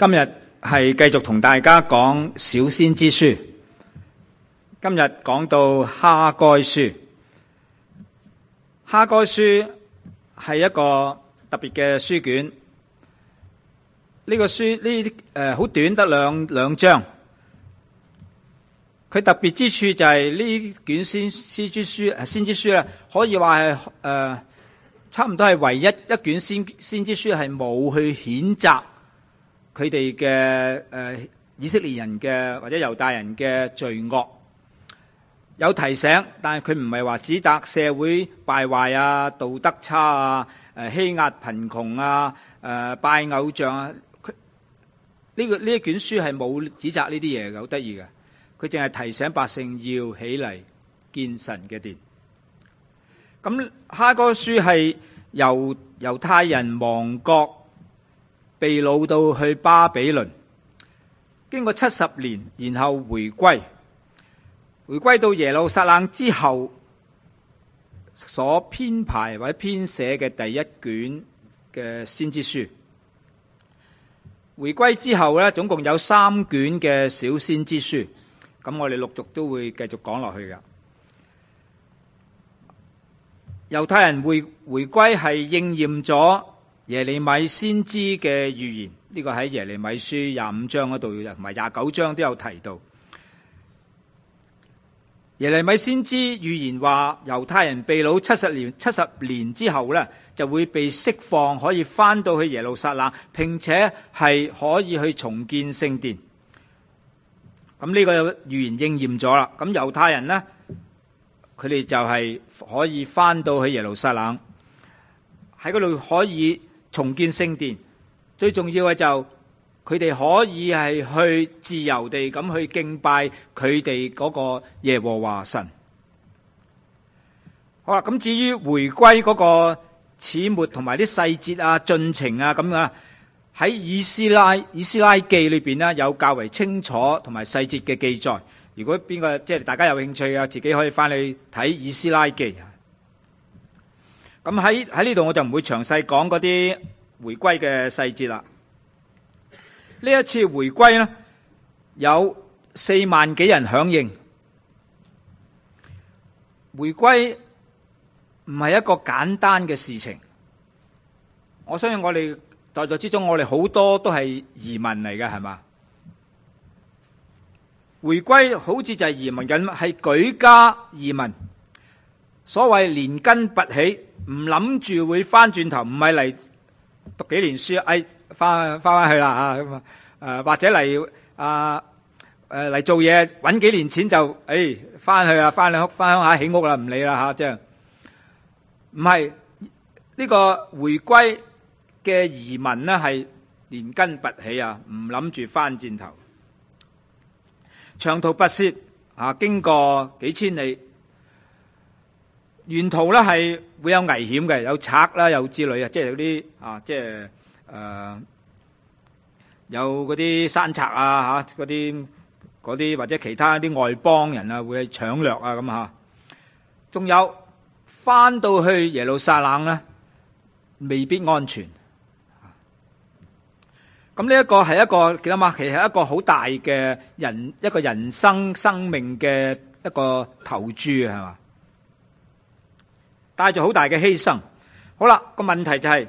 今日係繼續同大家講小先知書。今日講到哈該書。哈該書係一個特別嘅書卷。呢個書好短，得兩章。佢特別之處就係呢卷先知書咧，可以話係差唔多係唯一一卷先知書係冇去譴責佢哋嘅以色列人嘅或者猶大人嘅罪惡，有提醒，但係佢唔係話指責社會敗壞啊、道德差啊、欺壓貧窮啊、拜偶像啊。呢一卷書係冇指責呢啲嘢嘅，好得意嘅。佢淨係提醒百姓要起嚟建神嘅殿。咁哈該書係由猶太人亡國，被擄到去巴比倫，經過70年，然後回歸到耶路撒冷之後所編排或者編寫嘅第一卷嘅先知書。回歸之後呢，總共有3卷嘅小先知書。咁我哋陸續都會繼續講落去㗎。猶太人回歸係應驗咗耶利米先知嘅預言，呢個喺耶利米書25章嗰度同埋29章都有提到。耶利米先知預言話，猶太人被擄70年之後呢，就會被釋放，可以翻到去耶路撒冷，並且係可以去重建聖殿。咁呢個預言應驗咗啦。咁猶太人呢，佢哋就係可以翻到去耶路撒冷，喺嗰度可以重建聖殿。最重要嘅就佢哋可以係去自由地咁去敬拜佢哋嗰個耶和華神。好啦，咁至於回歸嗰個始末同埋啲細節啊、進程啊咁啊，喺以斯拉記裏邊呢，有較為清楚同埋細節嘅記載。如果邊個即係大家有興趣啊，自己可以翻去睇以斯拉記。咁喺呢度我就唔會詳細講嗰啲回歸嘅細節啦。呢一次回歸呢，有4萬幾人響應。回歸唔係一個簡單嘅事情。我相信我哋在座之中，我哋好多都係移民嚟嘅，係嘛？回歸好似就係移民緊，係舉家移民。所謂連根拔起，唔諗住會翻轉頭，唔係嚟讀幾年書，翻去啦咁或者嚟嚟做嘢搵幾年錢就翻去啦，翻鄉下起屋啦，唔理啦吓，即係唔係呢個回歸嘅移民呢，係連根拔起啊，唔諗住翻轉頭，長途跋涉經過幾千里，沿途呢係會有危險嘅，有賊啦，有之類啊，即係有啲即係有嗰啲山賊啊嗰啲或者其他啲外邦人啊會去搶掠啊咁吓，仲有翻到去耶路撒冷呢，未必安全。咁呢一個係一個記得嘛？其實係一個好大嘅一個人生命嘅一個投注係嘛，帶住好大嘅犧牲。好啦，個問題就係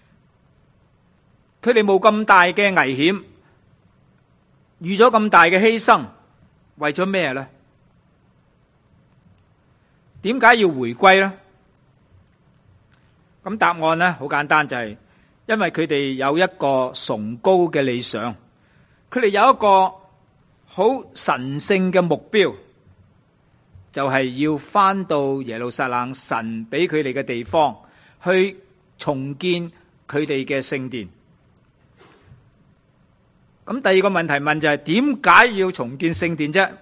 佢哋冇咁大嘅危險，預咗咁大嘅犧牲，為咗咩呢？點解要回歸呢？咁答案呢好簡單，就係因為佢哋有一個崇高嘅理想，佢哋有一個好神聖嘅目標，就係要翻到耶路撒冷神俾佢哋嘅地方，去重建佢哋嘅聖殿。咁第二個問題問就係點解要重建聖殿啫？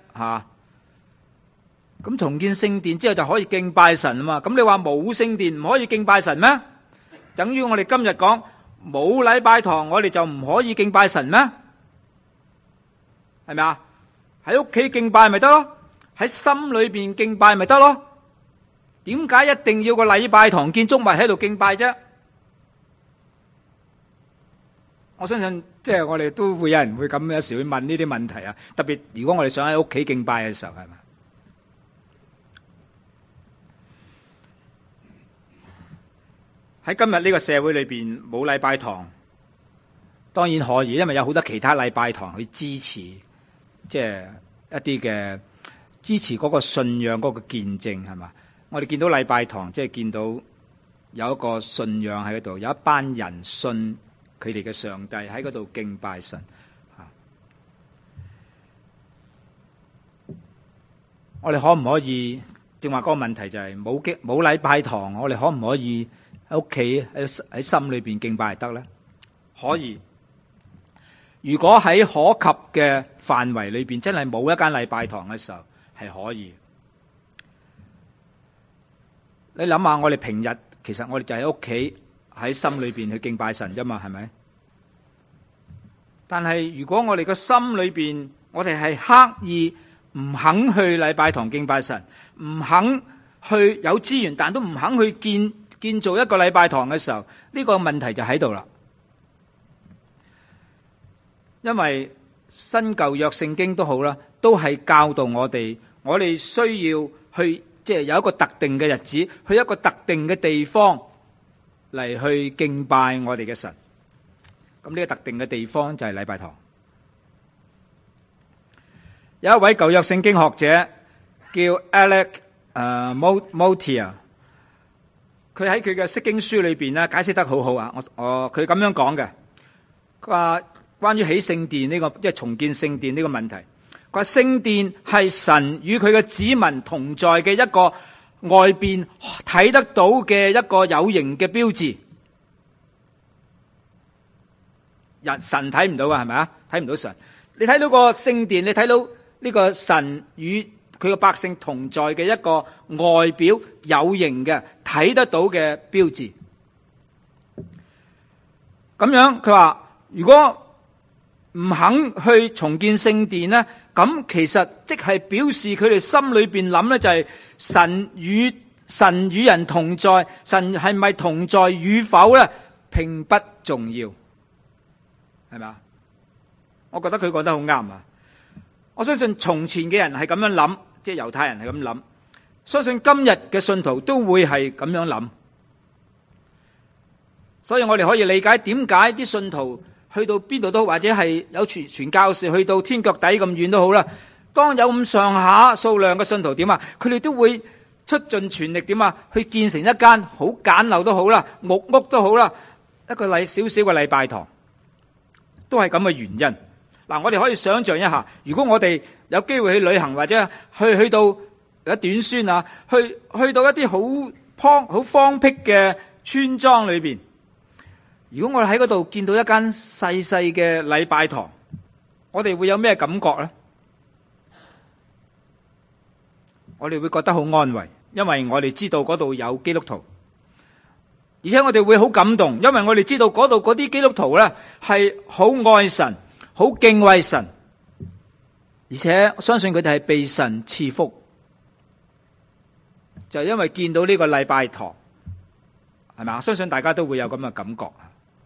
咁重建聖殿之後就可以敬拜神啊嘛。咁你話冇聖殿唔可以敬拜神咩？等於我哋今日講冇禮拜堂，我哋就唔可以敬拜神咩？係咪啊？喺屋企敬拜咪得咯，喺心裏邊敬拜咪得咯。點解一定要個禮拜堂建築物喺度敬拜啫？ 我相信即係我哋都會有人會咁有時會問呢啲問題啊，特別如果我哋想喺屋企敬拜嘅時候，係咪？喺今日呢個社會裏邊冇禮拜堂，當然可以，因為有好多其他禮拜堂去支持，即係一啲嘅支持嗰個信仰嗰個見證，係嘛？我哋見到禮拜堂，即係見到有一個信仰喺嗰度，有一班人信佢哋嘅上帝喺嗰度敬拜神。我哋可唔可以？正話嗰個問題就係冇禮拜堂，我哋可唔可以喺屋企喺心裏邊敬拜得咧？可以。如果喺可及嘅範圍裏邊真係冇一間禮拜堂嘅時候，係可以。你諗下，我哋平日其實我哋就喺屋企喺心裏邊去敬拜神啫嘛，係咪？但係如果我哋個心裏邊，我哋係刻意唔肯去禮拜堂敬拜神，唔肯去有資源，但都唔肯去建造一個禮拜堂嘅時候，呢個問題就喺度啦。因為新舊約聖經都好啦，都係教導我哋需要去即係有一個特定嘅日子，去一個特定嘅地方嚟去敬拜我哋嘅神。咁呢個特定嘅地方就係禮拜堂。有一位舊約聖經學者叫 Alec Motyer， 佢喺佢嘅釋經書裏邊咧解釋得好好啊！佢咁樣講嘅，佢話關於起聖殿呢個即係重建聖殿呢個問題，佢話聖殿係神與佢嘅子民同在嘅一個外邊睇得到嘅一個有形嘅標誌。神睇唔到啊，係咪啊？睇唔到神。你睇到個聖殿，你睇到呢個神與佢嘅百姓同在嘅一個外表有形嘅睇得到嘅標誌。咁樣佢話，如果唔肯去重建聖殿呢，咁其實即係表示佢哋心裏邊諗呢，就係神與人同在，神係咪同在與否呢，並不重要，係咪啊？我覺得佢講得好啱啊！我相信從前嘅人係咁樣諗，即係猶太人係咁諗，相信今日嘅信徒都會係咁樣諗。所以我哋可以理解點解啲信徒去到邊度都，或者係有傳教士去到天腳底咁遠都好啦。當有咁上下數量嘅信徒點啊，佢哋都會出盡全力點啊，去建成一間好簡陋都好啦，木屋都好啦，一個少少嘅禮拜堂，都係咁嘅原因。嗱，我哋可以想象一下，如果我哋有機會去旅行，或者去到有短宣啊，去到一啲好荒僻嘅村莊裏邊，如果我哋喺嗰度見到一間細細嘅禮拜堂，我哋會有咩感覺呢？我哋會覺得好安慰，因為我哋知道嗰度有基督徒，而且我哋會好感動，因為我哋知道嗰度嗰啲基督徒呢係好愛神，好敬畏神，而且相信佢哋係被神賜福，就因為見到呢個禮拜堂，係咪？相信大家都會有咁嘅感覺。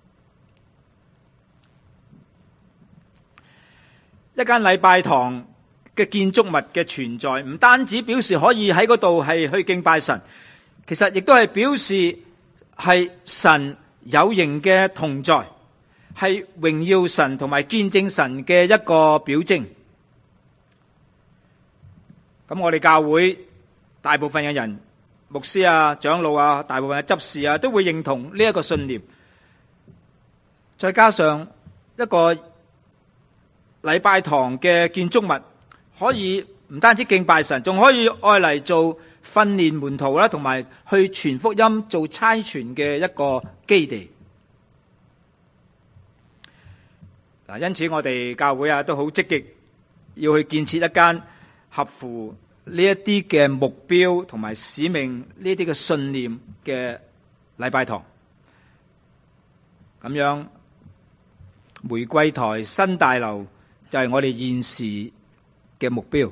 一間禮拜堂嘅建築物嘅存在，唔單止表示可以喺嗰度係去敬拜神，其實亦都係表示係神有形嘅同在，係榮耀神同埋見證神嘅一個表徵。咁我哋教會大部分嘅人，牧師啊、長老啊、大部分嘅執事啊，都會認同呢一個信念。再加上一個禮拜堂嘅建築物，可以唔單止敬拜神，仲可以愛嚟做訓練門徒啦，同埋去傳福音、做差傳嘅一個基地。嗱，因此我哋教會啊都好積極要去建設一間合乎呢一啲嘅目標同埋使命、呢啲嘅信念嘅禮拜堂。咁樣玫瑰台新大樓就係我哋現時嘅目標。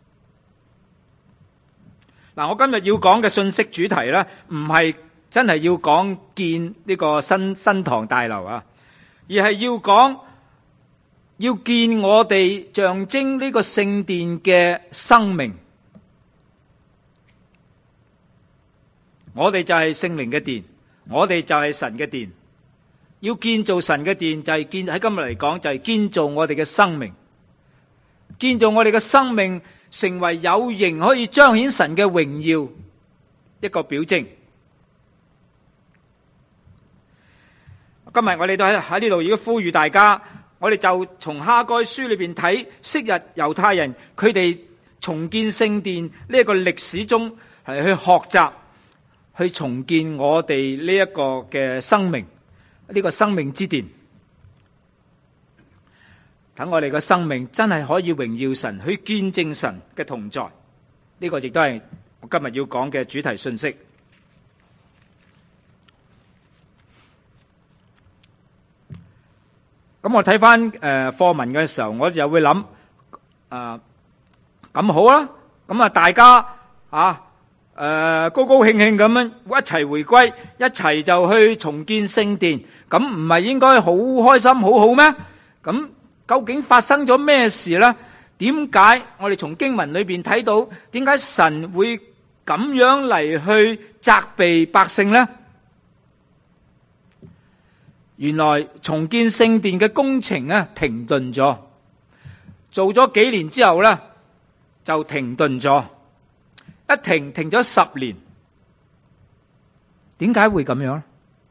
嗱，我今日要講嘅信息主題呢，唔係真係要講建呢個新堂大樓啊， 而係要講要見我哋象徵呢個聖殿嘅生命。我哋就係聖靈嘅殿，我哋就係神嘅殿。要建造神嘅殿，就係喺今日嚟講，就係建造我哋嘅生命，建造我哋嘅生命成為有形可以彰顯神嘅榮耀一個表徵。今日我哋都喺呢度，如果呼籲大家，我哋就從哈該書裏邊睇昔日猶太人佢哋重建聖殿呢一個歷史中，係去學習去重建我哋呢一個嘅生命，呢個生命之殿，等我哋嘅生命真係可以榮耀神，去見證神嘅同在。呢個亦都係我今日要講嘅主題信息。咁我睇翻課文嘅時候，我就會諗咁好啦，咁大家高高興興咁樣一齊回歸，一齊就去重建聖殿，咁唔係應該好開心好好咩？咁究竟發生咗咩事呢？點解我哋從經文裏邊睇到，點解神會咁樣嚟去責備百姓呢？原來重建聖殿嘅工程停頓咗，做咗幾年之後就停頓咗，一停咗10年。點解會咁樣？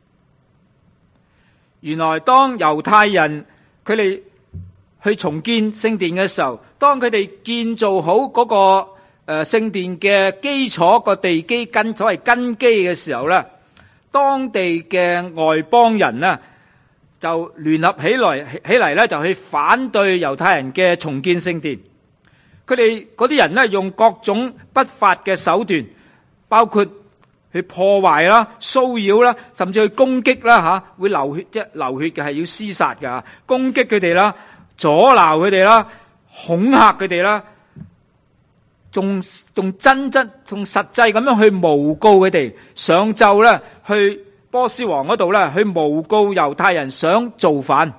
原來當猶太人佢哋去重建聖殿嘅時候，當佢哋建造好嗰個聖殿嘅基礎個地基所謂根基嘅時候呢，當地嘅外邦人就聯合起嚟就去反對猶太人嘅重建聖殿。佢哋嗰啲人用各種不法嘅手段，包括去破壞啦、騷擾啦，甚至去攻擊啦會流血，即係流血嘅係要廝殺㗎，攻擊佢哋啦，阻撓佢哋啦，恐嚇佢哋啦，仲實際咁樣去誣告佢哋，上奏去波斯王嗰度去誣告猶太人想造反。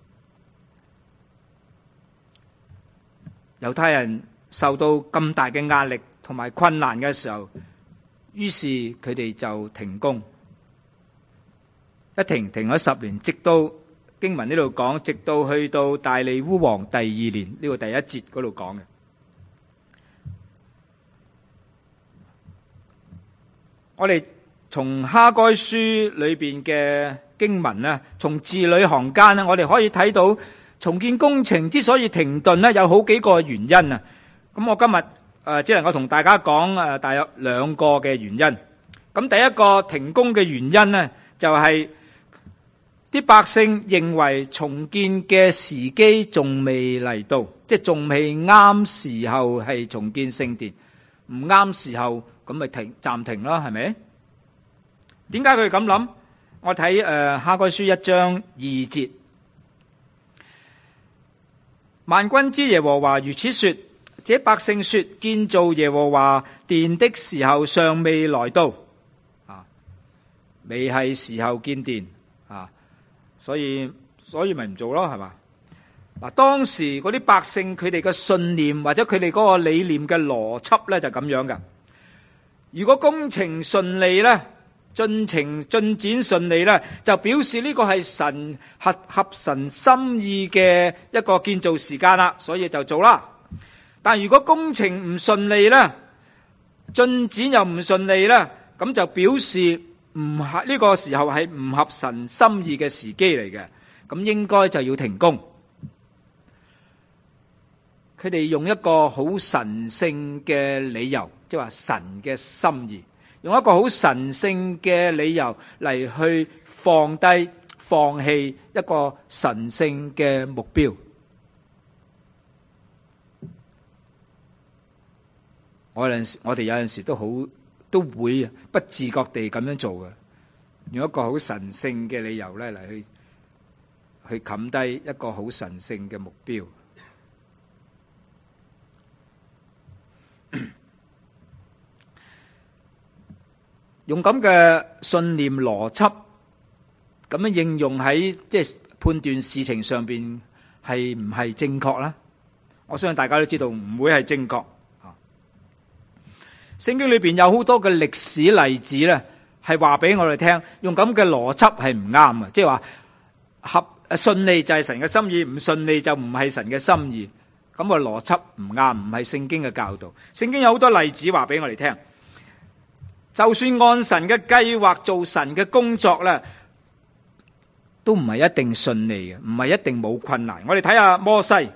猶太人受到咁大嘅壓力同埋困難嘅時候，於是佢哋就停工，一停咗10年，直到經文呢度講，直到去到大利烏王第2年，呢個第1節嗰度講嘅。我哋從哈該書裏邊嘅經文從字裏行間我哋可以睇到重建工程之所以停頓有好幾個原因啊。咁我今日只能夠同大家講大約2個嘅原因。咁第一個停工嘅原因就係啲百姓認為重建嘅時機仲未嚟到，即係仲未啱時候係重建聖殿，唔啱時候咁咪暫停啦，係咪？點解佢咁諗？我睇哈該書1章2節，萬軍之耶和華如此說：這百姓說，建造耶和華殿的時候尚未來到，未係時候建殿所以咪唔做咯，係嘛？當時嗰啲百姓佢哋嘅信念或者佢哋嗰個理念嘅邏輯就咁樣噶。如果工程順利進展順利就表示呢個係神合神心意嘅一個建造時間啦，所以就做啦。但如果工程唔順利進展又唔順利咁就表示唔係呢個時候係唔合神心意嘅時機嚟嘅，咁應該就要停工。佢哋用一個好神聖嘅理由，即係話神嘅心意，用一個好神聖嘅理由嚟去放棄一個神聖嘅目標。我哋有陣時都會不自覺地咁樣做嘅，用一個好神聖嘅理由嚟去冚低一個好神聖嘅目標。用咁嘅信念邏輯咁樣應用喺即係判斷事情上邊係唔係正確啦？我相信大家都知道唔會係正確。聖經裏邊有好多嘅歷史例子咧，係話俾我哋聽，用咁嘅邏輯係唔啱嘅，即係話順利就係神嘅心意，唔順利就唔係神嘅心意。咁個邏輯唔啱，唔係聖經嘅教導。聖經有好多例子話俾我哋聽，就算按神嘅計劃做神嘅工作咧，都唔係一定順利嘅，唔係一定冇困難。我哋睇下摩西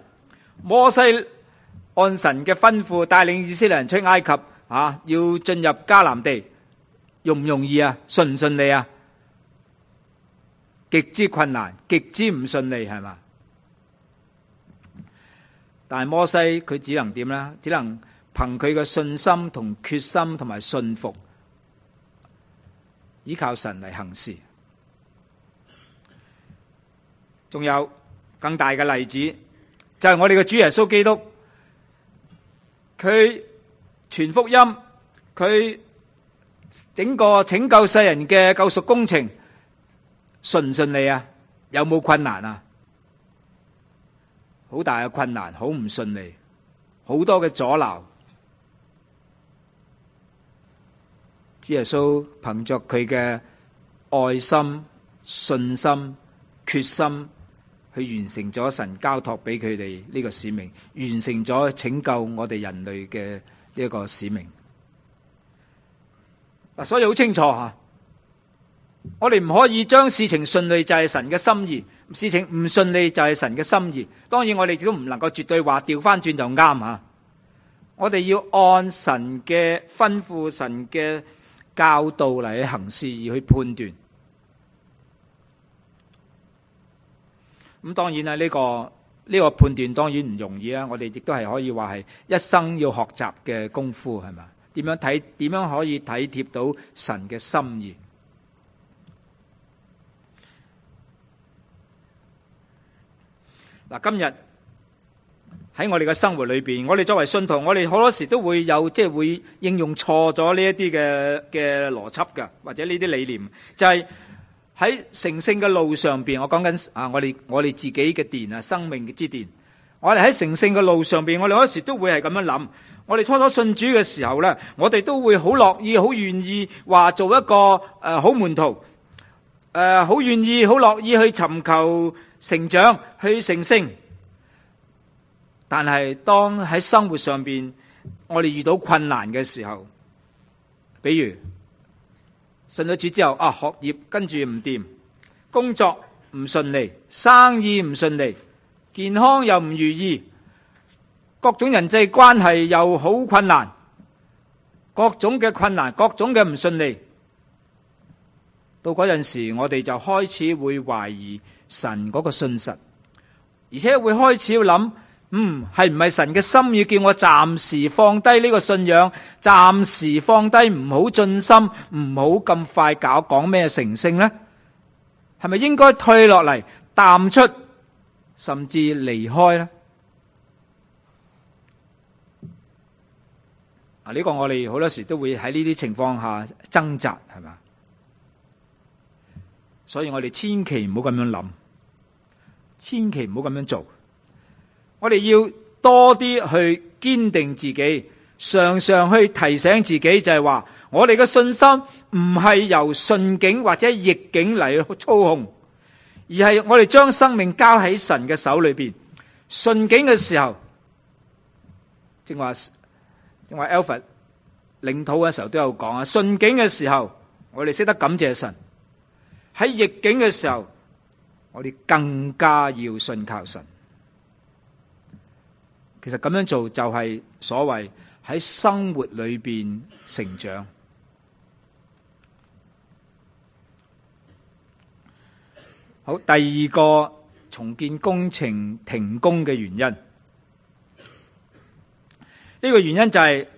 按神嘅吩咐帶領以色列人出埃及，要進入迦南地，容唔容易啊？順唔順利啊？極之困難，極之唔順利，係嘛？但係摩西佢只能點呢？只能憑佢嘅信心同決心同埋信服，依靠神嚟行事。仲有更大嘅例子，就係我哋嘅主耶穌基督，佢傳福音，佢整個拯救世人嘅救贖工程順唔順利啊？有冇困難啊？好大嘅困難，好唔順利，好多嘅阻撓。主耶穌憑着佢嘅愛心、信心、決心，去完成咗神交託俾佢哋呢個使命，完成咗拯救我哋人類嘅呢一個使命。所以好清楚吓，我哋唔可以將事情順利就係神嘅心意，事情唔順利就係神嘅心意。當然我哋都唔能夠絕對話調翻轉就啱吓。我哋要按神嘅吩咐、神嘅教導嚟去行事，而去判斷。咁當然啦，呢個判斷當然唔容易啊！我哋亦都係可以話係一生要學習嘅功夫，係嘛？點樣可以體貼到神嘅心意？嗱，今日喺我哋嘅生活裏邊，我哋作為信徒，我哋好多時都會有會應用錯咗呢一啲嘅邏輯噶，或者呢啲理念，就係喺成聖嘅路上邊。我講緊我哋自己嘅殿啊，生命之殿。我哋喺成聖嘅路上邊，我哋好多時都會係咁樣諗。我哋初初信主嘅時候咧，我哋都會好樂意、好願意話做一個好門徒，好願意、好樂意去尋求成長，去成聖。但係當喺生活上邊，我哋遇到困難嘅時候，比如信咗主之後，學業跟住唔掂，工作唔順利，生意唔順利，健康又唔如意，各種人際關係又好困難，各種嘅困難，各種嘅唔順利。到嗰陣時，我哋就開始會懷疑神嗰個信實，而且會開始要諗，係唔係神嘅心意叫我暫時放低呢個信仰，暫時放低，唔好盡心，唔好咁快講咩成聖呢？係咪應該退落嚟，淡出，甚至離開呢？呢個我哋好多時都會喺呢啲情況下掙扎，係嘛？所以我哋千祈唔好咁樣諗，千祈唔好咁樣做。我哋要多啲去堅定自己，常常去提醒自己，就係話我哋嘅信心唔係由順境或者逆境嚟操控，而係我哋將生命交喺神嘅手裏邊。順境嘅時候，正話 Alfred 領土嘅時候都有講啊，順境嘅時候我哋識得感謝神，喺逆境嘅時候我哋更加要信靠神。其實咁樣做就係所謂喺生活裏邊成長。好，第二個重建工程停工嘅原因，呢個原因就係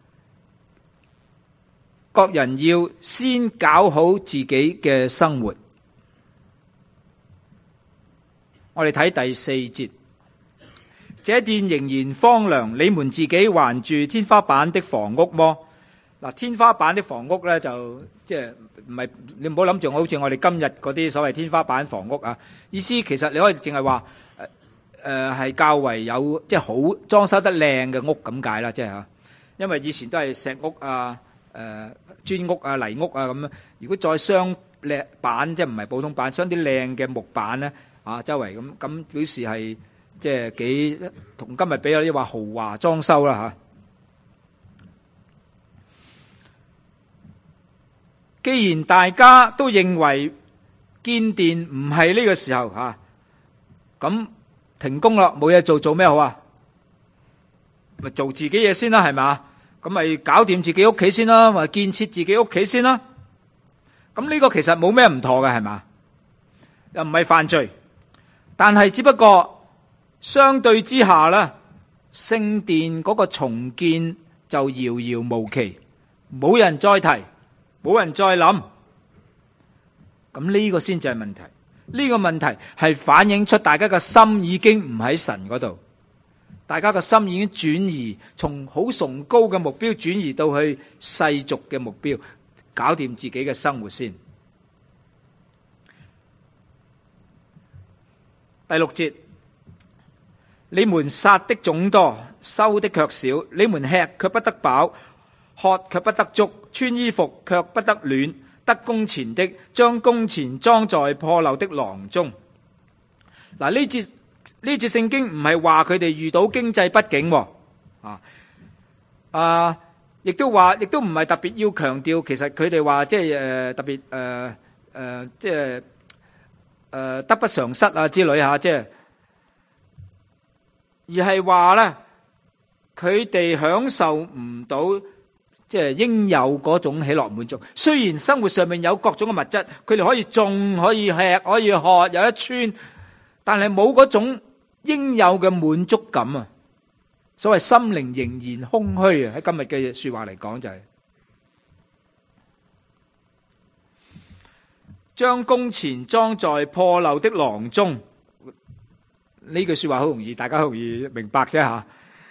各人要先搞好自己嘅生活。我哋睇第4節。這殿仍然荒涼，你們自己還住天花板的房屋麼？ 嗱，天花板啲房屋咧就即係唔係，你唔好諗住好似我哋今日嗰啲所謂天花板房屋啊。意思其實你可以淨係話係較為有即係好裝修得靚嘅屋咁解啦，即係嚇。因為以前都係石屋啊、磚屋啊、泥屋啊咁樣。如果再鑲靚板，即係唔係普通板，鑲啲靚嘅木板咧啊，周圍咁表示係即係幾同今日比有啲話豪華裝修啦嚇。既然大家都認為建殿唔係呢個時候嚇，咁停工啦，冇嘢做咩好啊？咪做自己嘢先啦，係咪？咁咪搞掂自己屋企先啦，或建設自己屋企先啦。咁呢個其實冇咩唔妥嘅，係嘛？又唔係犯罪，但係只不過相對之下咧，聖殿嗰個重建就遙遙無期，冇人再提，冇人再諗。咁呢個先至係問題。呢個問題係反映出大家嘅心已經唔喺神嗰度。大家嘅心已經轉移，從好崇高嘅目標轉移到去世俗嘅目標，搞掂自己嘅生活先。第6節，你們撒的種多，收的卻少；你們吃卻不得飽，喝卻不得足，穿衣服卻不得暖。得工錢的，將工錢裝在破漏的囊中。嗱，呢節聖經唔係話佢哋遇到經濟不景，亦都唔係特別要強調，其實佢哋話即係特別即係得不償失啊之類吓，即係而係話咧，佢哋享受唔到即係應有嗰種喜樂滿足。雖然生活上面有各種嘅物質，佢哋可以種、可以吃、可以喝、有得穿，但係冇嗰種應有嘅滿足感啊！所謂心靈仍然空虛啊！喺今日嘅說話嚟講就係將工錢裝在破漏的囊中。呢句說話好容易，大家好容易明白啫吓。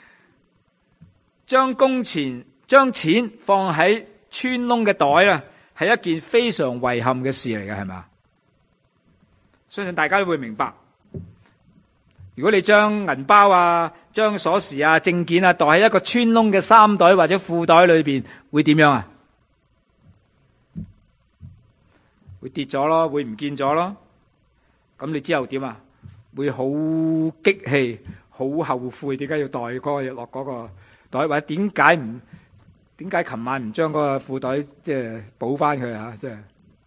將錢放喺穿窿嘅袋啊，係一件非常遺憾嘅事嚟嘅，係咪？相信大家都會明白。如果你將銀包啊、將鎖匙啊、證件啊袋喺一個穿窿嘅衫袋或者褲袋裏邊，會點樣啊？會跌咗咯，會唔見咗咯。咁你之後點啊？會好激氣、好後悔，點解要袋嗰個落嗰個袋，或者點解琴晚唔將嗰個褲袋即係補翻佢啊？即係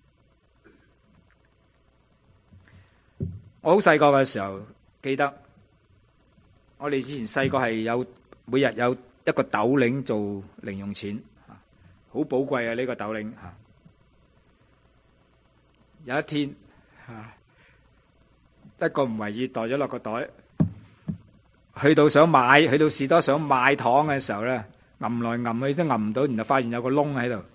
我好細個嘅時候記得，我哋以前細個係每日有一個斗零做零用錢，好寶貴啊！呢個斗零有一天一個唔為意袋咗落個袋，去到士多想買糖嘅時候咧，揞來揞去都揞唔到，然後發現有個窿喺度。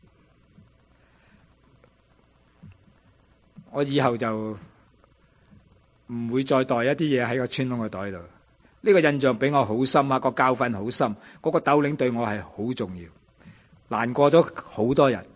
我以後就唔會再袋一啲嘢喺個穿窿嘅袋度。呢個印象俾我好深啊，個教訓好深。嗰個斗零對我係好重要，難過咗好多人。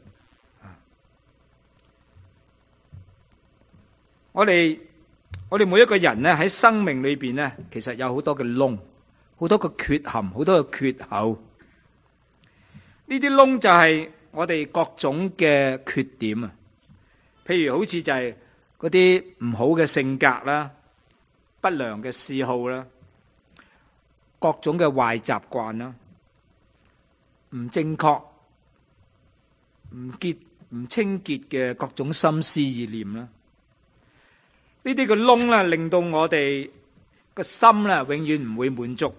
我哋每一個人咧喺生命裏邊咧，其實有好多嘅窿，好多個缺陷，好多個缺口。呢啲窿就係我哋各種嘅缺點啊。譬如好似就係嗰啲唔好嘅性格啦、不良嘅嗜好啦、各種嘅壞習慣啦、唔正確、唔清潔嘅各種心思意念啦。呢啲個窿咧，令到我哋個心咧永遠唔會滿足。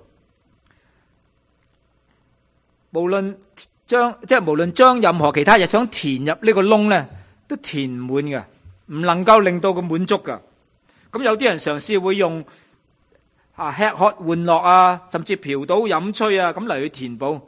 無論將任何其他嘢想填入呢個窿咧，都填唔滿嘅，唔能夠令到佢滿足㗎。咁有啲人嘗試會用吃喝玩樂啊，甚至嫖賭飲吹啊，咁嚟去填補。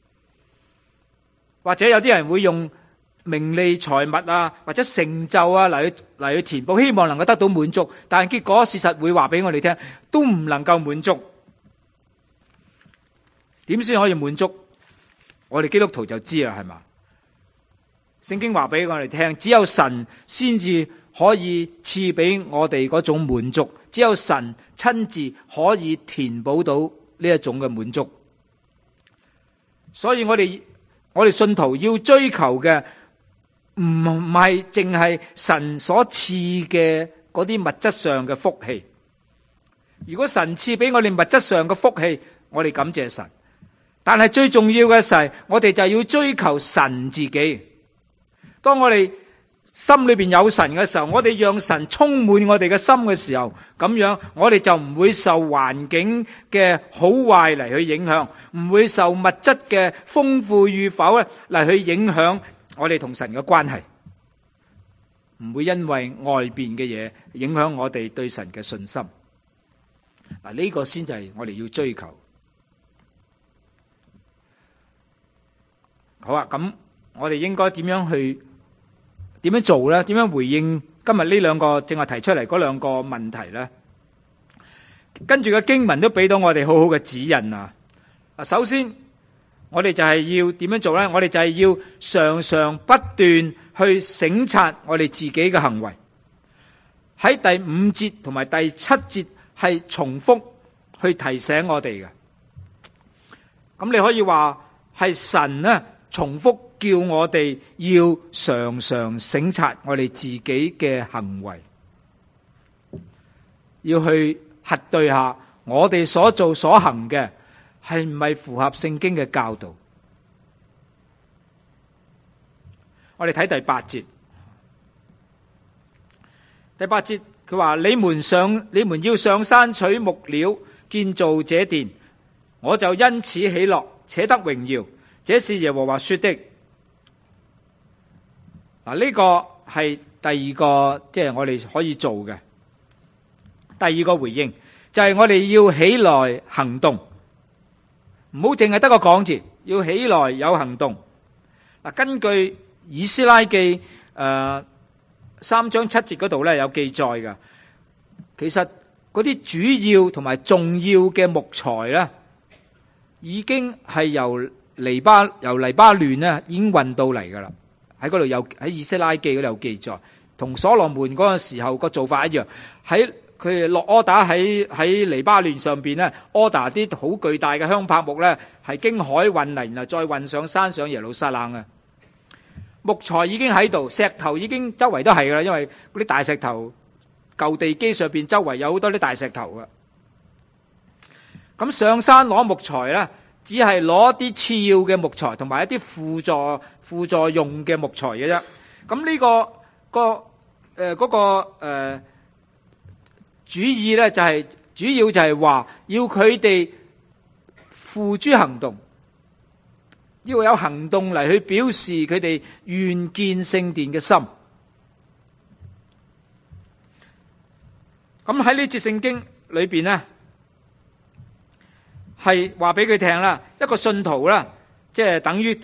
或者有啲人會用名利財物啊，或者成就啊嚟去填補，希望能夠得到滿足。但係結果事實會話俾我哋聽，都唔能夠滿足。點先可以滿足？ 我哋基督徒就知啦，係嘛？聖經話俾我哋聽，只有神先至可以賜俾我哋嗰種滿足，只有神親自可以填補到呢一種嘅滿足。所以我哋信徒要追求嘅唔係淨係神所賜嘅嗰啲物質上嘅福氣。如果神賜俾我哋物質上嘅福氣，我哋感謝神。但係最重要嘅係，我哋就要追求神自己。當我哋心裏邊有神嘅時候，我哋讓神充滿我哋嘅心嘅時候，咁樣我哋就唔會受環境嘅好壞嚟去影響，唔會受物質嘅豐富與否咧嚟去影響我哋同神嘅關係，唔會因為外邊嘅嘢影響我哋對神嘅信心。嗱，呢個先就係我哋要追求。好啊，咁我哋應該點樣做呢？點樣回應今日呢兩個正話提出嚟嗰兩個問題呢？跟住個經文都俾到我哋好好嘅指引啊！首先我哋就係要點樣做呢？我哋就係要常常不斷去省察我哋自己嘅行為。喺第5節同埋第7節係重複去提醒我哋嘅。咁你可以話係神呢重複叫我哋要常常省察我哋自己嘅行為，要去核對下我哋所做所行嘅係唔係符合聖經嘅教導。我哋睇第8節。第8節佢話：你們要上山取木料建造這殿，我就因此喜樂，且得榮耀。這是耶和華說的。嗱，呢個係第二個，即係我哋可以做嘅第二個回應，就係我哋要起來行動，唔好淨係得個講字，要起來有行動。嗱，根據以斯拉記3章7節嗰度咧有記載嘅，其實嗰啲主要同埋重要嘅木材咧，已經係由黎巴嫩咧已經運到嚟噶啦。喺嗰度有，喺以斯拉記嗰度有記載，同所羅門嗰個時候個做法一樣。喺佢落order喺黎巴嫩上邊咧，order 啲好巨大嘅香柏木咧，係經海運嚟，然後再運上山上耶路撒冷啊。木材已經喺度，石頭已經周圍都係噶啦，因為嗰啲大石頭舊地基上邊周圍有好多啲大石頭啊。咁上山攞木材咧，只係攞啲次要嘅木材同埋一啲輔助用嘅木材嘅啫。咁呢個主意咧就係主要就係話要佢哋付諸行動，要有行動嚟去表示佢哋願建聖殿嘅心。咁喺呢節聖經裏邊咧，係話俾佢聽啦，一個信徒啦，即係等於起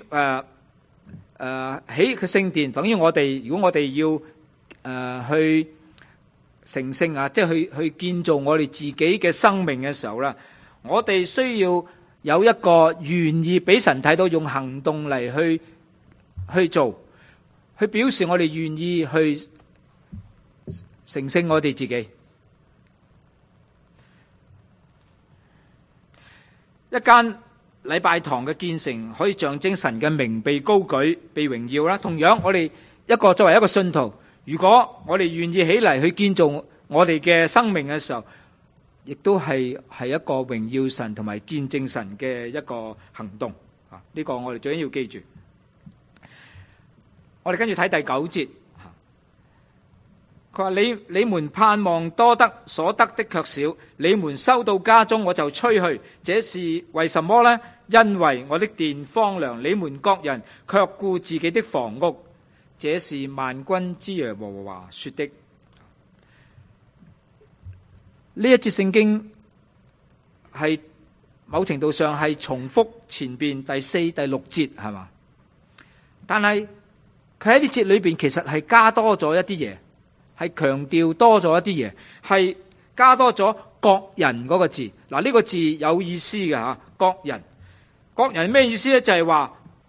個聖殿，等於我哋如果我哋要去成聖啊，即係去建造我哋自己嘅生命嘅時候啦，我哋需要有一個願意俾神睇到，用行動嚟去做，去表示我哋願意去成聖我哋自己。一間禮拜堂嘅建成可以象徵神嘅名被高舉、被榮耀啦。同樣，我哋作為一個信徒，如果我哋願意起嚟去建造我哋嘅生命嘅時候，亦都係一個榮耀神同埋見證神嘅一個行動啊！呢個我哋最緊要記住。我哋跟住睇第9節，佢話你們盼望多得，所得的卻少；你們收到家中，我就吹去。這是為什麼呢？因為我的殿荒涼，你們各人卻顧自己的房屋。這是萬軍之耶和華說的。呢一節聖經係某程度上係重複前邊第4、第6節，係嘛？但係佢喺呢節裏邊其實係加多咗一啲嘢，係強調多咗一啲嘢，係加多咗各人嗰個字。嗱，呢個字有意思嘅吓，各人咩意思咧？就係話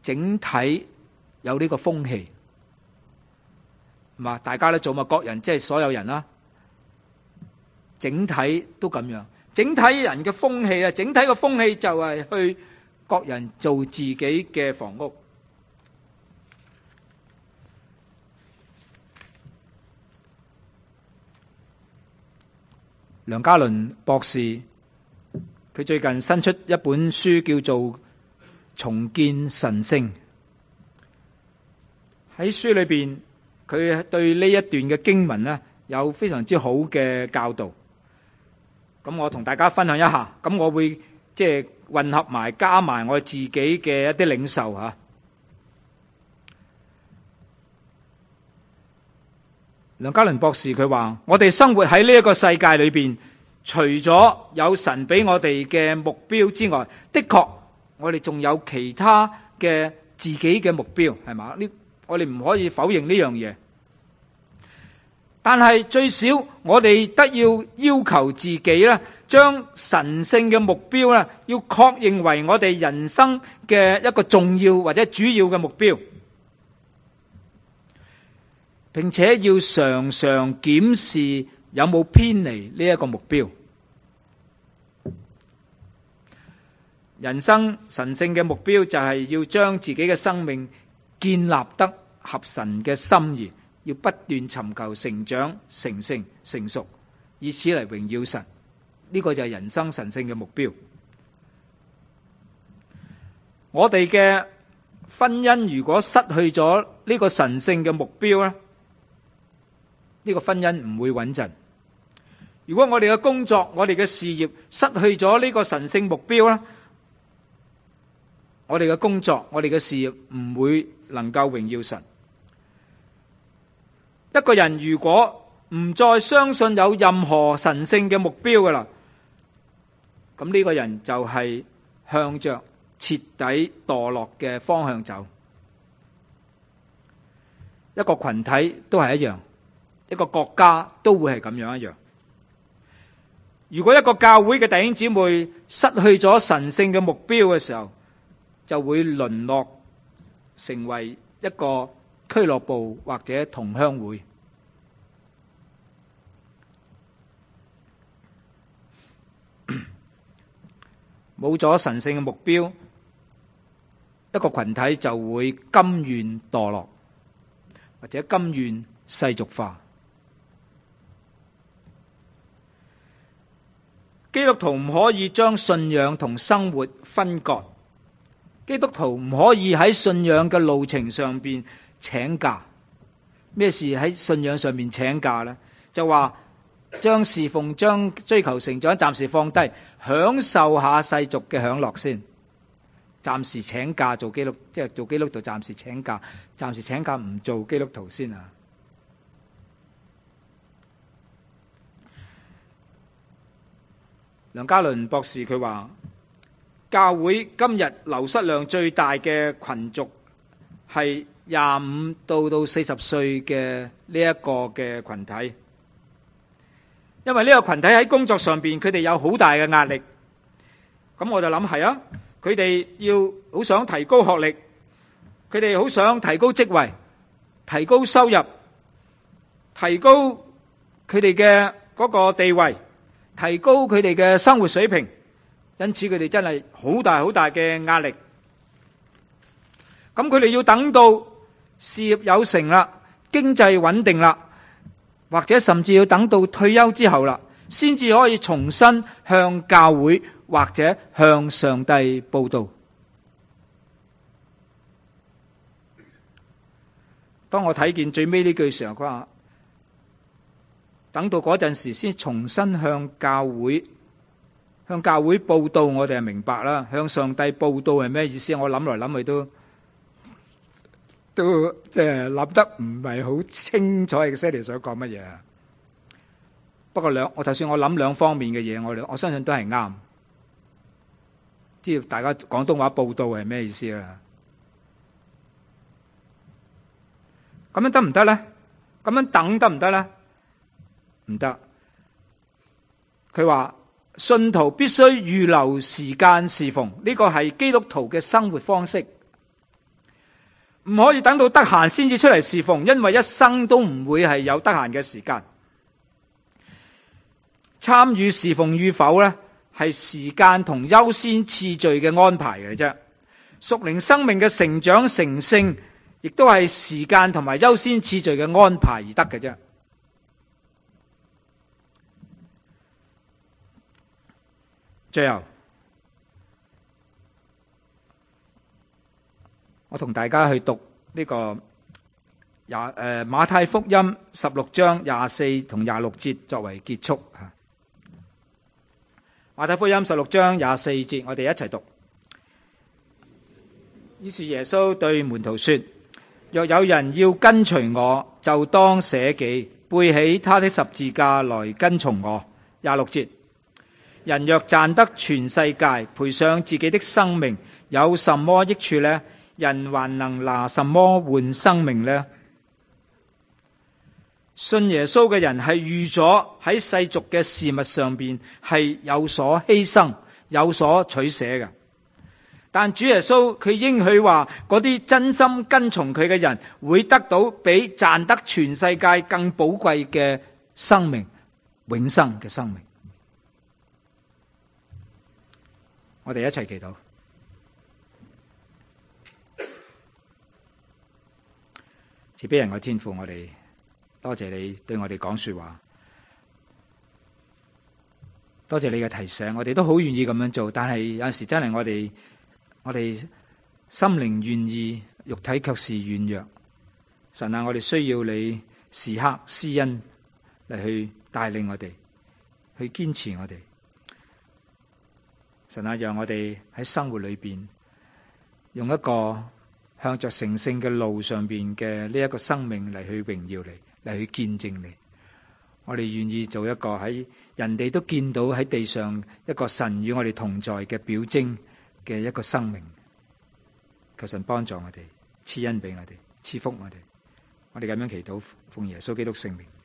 整體有呢個風氣，係嘛？大家都做嘛，各人即係所有人啦，整體都咁樣。整體人嘅風氣啊，整體嘅風氣就係去各人做自己嘅房屋。梁家麟博士佢最近新出一本書叫做《重建神性》。喺書裏邊，佢對呢一段嘅經文呢有非常之好嘅教導。咁我同大家分享一下，咁我會即係混合埋加埋我自己嘅一啲領受吓。梁家麟博士佢話：我哋生活喺呢一個世界裏邊，除咗有神俾我哋嘅目標之外，的確我哋仲有其他嘅自己嘅目標，係嘛？呢我哋唔可以否認呢樣嘢。但係最少我哋得要求自己咧，將神聖嘅目標咧，要確認為我哋人生嘅一個重要或者主要嘅目標。並且要常常檢視有冇偏離呢一個目標。人生神聖嘅目標就係要將自己嘅生命建立得合神嘅心意，要不斷尋求成長、成聖、成熟，以此嚟榮耀神。呢個就係人生神聖嘅目標。我哋嘅婚姻如果失去咗呢個神聖嘅目標咧，呢個婚姻唔會穩陣。如果我哋嘅工作、我哋嘅事業失去咗呢個神聖目標咧，我哋嘅工作、我哋嘅事業唔會能夠榮耀神。一個人如果唔再相信有任何神聖嘅目標㗎喇，咁呢個人就係向着徹底墮落嘅方向走。一個群體都係一樣，一個國家都會係咁樣一樣。如果一個教會嘅弟兄姊妹失去咗神聖嘅目標嘅時候，就會淪落成為一個俱樂部或者同鄉會。冇咗神聖嘅目標，一個群體就會甘願墮落，或者甘願世俗化。基督徒唔可以將信仰同生活分割。基督徒唔可以喺信仰嘅路程上邊請假。咩事喺信仰上面請假呢？就話將侍奉、將追求成長暫時放低，享受下世俗嘅享樂先。暫時請假做基督，即係做基督徒暫時請假，暫時請假唔做基督徒先啊。梁家麟博士佢話：教會今日流失量最大嘅群族係25到40歲嘅呢一個嘅群體，因為呢個群體喺工作上邊佢哋有好大嘅壓力。咁我就諗係啊，佢哋要好想提高學歷，佢哋好想提高職位，提高收入，提高佢哋嘅嗰個地位，提高佢哋嘅生活水平。因此佢哋真係好大好大嘅壓力。咁佢哋要等到事業有成啦，經濟穩定啦，或者甚至要等到退休之後啦，先至可以重新向教會或者向上帝報道。當我睇見最尾呢句時候，佢話等到嗰陣時先重新向教會報道，我哋係明白啦。向上帝報道係咩意思？我諗來諗去都即係諗得唔係好清楚，exactly想講乜嘢。不過我就算我諗兩方面嘅嘢，我相信都係啱。知道大家廣東話報道係咩意思啦？咁樣得唔得咧？咁樣等得唔得咧？唔得。佢話信徒必須預留時間侍奉，呢個係基督徒嘅生活方式。 唔可以等到得閒先至出嚟侍奉，因為一生都唔會係有得閒嘅時間。參與侍奉與否呢，係時間同優先次序嘅安排嘅啫。屬靈生命嘅成長成聖，亦都係時間同埋優先次序嘅安排而得嘅啫。最後，我同大家去讀呢個馬太福音16章24同26節作為結束。馬太福音16章24節，我哋一齊讀。於是耶穌對門徒說：若有人要跟隨我，就當捨己，背起他的十字架來跟從我。26節，人若賺得全世界，賠上自己的生命，有什麼益處呢？人還能拿什麼換生命呢？信耶穌嘅人係預咗喺世俗嘅事物上邊係有所犧牲、有所取捨嘅。但主耶穌佢應許話，嗰啲真心跟從佢嘅人會得到比賺得全世界更寶貴嘅生命，永生嘅生命。我哋一齊祈禱。慈悲人嘅天父，我哋多謝你對我哋講說話，多謝你嘅提醒，我哋都好願意咁樣做，但係有陣時真係我哋心靈願意，肉體卻是軟弱。神啊，我哋需要你時刻施恩嚟去帶領我哋，去堅持我哋。神啊，讓我哋喺生活裏邊用一個向着成聖嘅路上邊嘅呢一個生命嚟去榮耀你，嚟去見證你。我哋願意做一個喺人哋都見到喺地上一個神與我哋同在嘅表徵嘅一個生命。求神幫助我哋，賜恩俾我哋，賜福我哋。我哋咁樣祈禱，奉耶穌基督聖名。